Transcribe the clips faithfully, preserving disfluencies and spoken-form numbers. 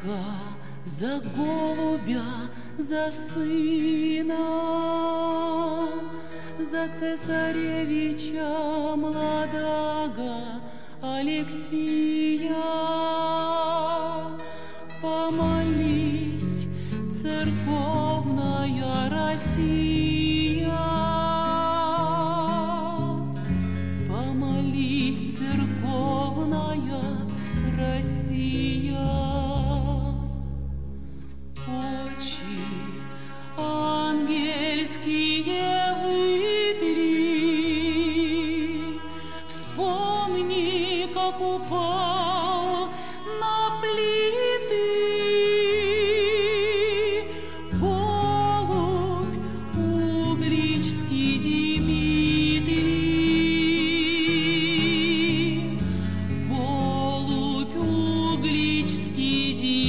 Тоска за голубя, за сына, за цесаревича младого Алексия. Помолись, церковная Россия, помолись, церковная Россия. Очи ангельские вытри, вспомни, как упал на плиты голубь угличский Дмитрий, голубь угличский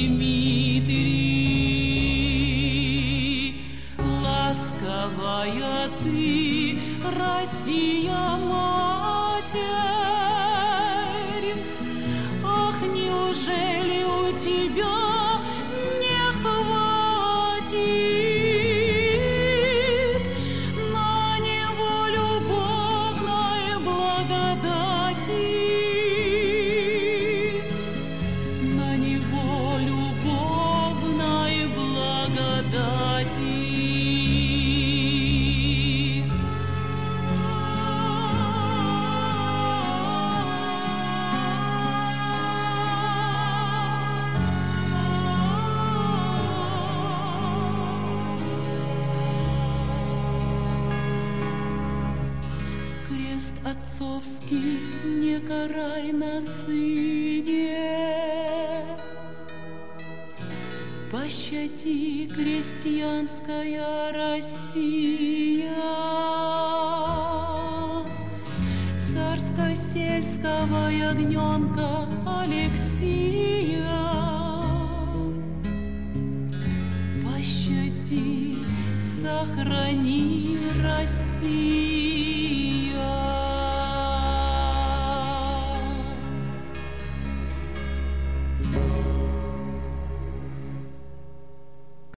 Дмитрий. Ласковая ты, Россия, матерь, ах, неужели у тебя не хватит на него любовной благодати, на него любовной благодати? Крест отцовский не карай на сыне, пощади, крестьянская Россия, царско-сельского ягненка Алексия. Пощади, сохрани Россию.